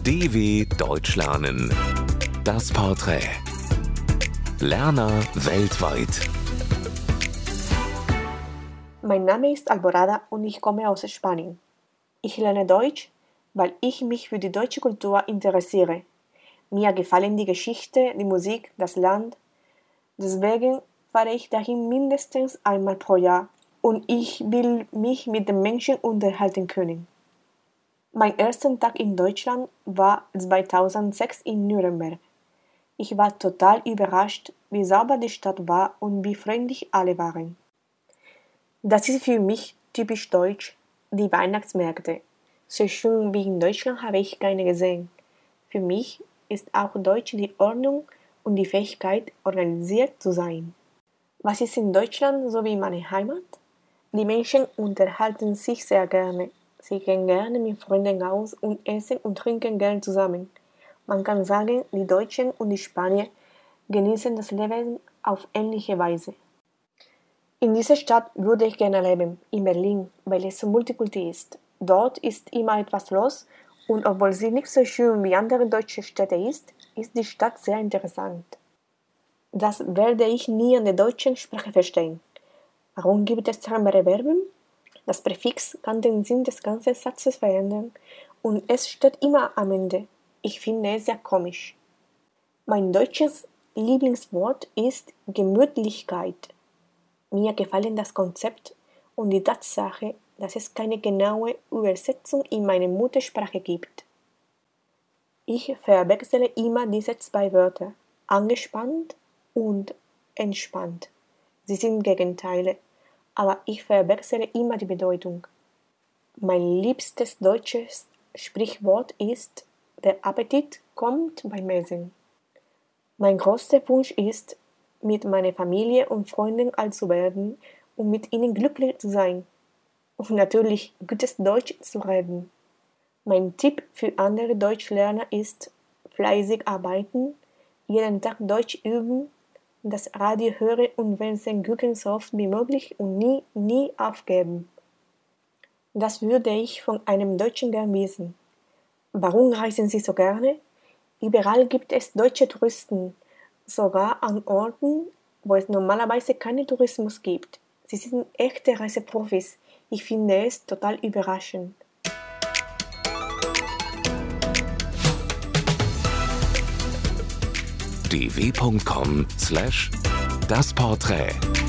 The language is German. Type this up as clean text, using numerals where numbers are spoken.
DW Deutsch lernen. Das Porträt. Lerner weltweit. Mein Name ist Alborada und ich komme aus Spanien. Ich lerne Deutsch, weil ich mich für die deutsche Kultur interessiere. Mir gefallen die Geschichte, die Musik, das Land. Deswegen fahre ich dahin mindestens einmal pro Jahr und ich will mich mit den Menschen unterhalten können. Mein erster Tag in Deutschland war 2006 in Nürnberg. Ich war total überrascht, wie sauber die Stadt war und wie freundlich alle waren. Das ist für mich typisch deutsch, die Weihnachtsmärkte. So schön wie in Deutschland habe ich keine gesehen. Für mich ist auch Deutsch die Ordnung und die Fähigkeit, organisiert zu sein. Was ist in Deutschland so wie meine Heimat? Die Menschen unterhalten sich sehr gerne. Sie gehen gerne mit Freunden aus und essen und trinken gern zusammen. Man kann sagen, die Deutschen und die Spanier genießen das Leben auf ähnliche Weise. In dieser Stadt würde ich gerne leben, in Berlin, weil es so multikulti ist. Dort ist immer etwas los und obwohl sie nicht so schön wie andere deutsche Städte ist die Stadt sehr interessant. Das werde ich nie an der deutschen Sprache verstehen. Warum gibt es mehrere Verben? Das Präfix kann den Sinn des ganzen Satzes verändern und es steht immer am Ende. Ich finde es sehr komisch. Mein deutsches Lieblingswort ist Gemütlichkeit. Mir gefallen das Konzept und die Tatsache, dass es keine genaue Übersetzung in meiner Muttersprache gibt. Ich verwechsle immer diese zwei Wörter, angespannt und entspannt. Sie sind Gegenteile, aber ich verwechsle immer die Bedeutung. Mein liebstes deutsches Sprichwort ist: Der Appetit kommt beim Essen. Mein größter Wunsch ist, mit meiner Familie und Freunden alt zu werden und mit ihnen glücklich zu sein. Und natürlich gutes Deutsch zu reden. Mein Tipp für andere Deutschlerner ist: fleißig arbeiten, jeden Tag Deutsch üben, das Radio hören und Fernsehen gucken so oft wie möglich und nie aufgeben. Das würde ich von einem Deutschen gern wissen. Warum reisen Sie so gerne? Überall gibt es deutsche Touristen, sogar an Orten, wo es normalerweise keinen Tourismus gibt. Sie sind echte Reiseprofis. Ich finde es total überraschend. dw.com/dasporträt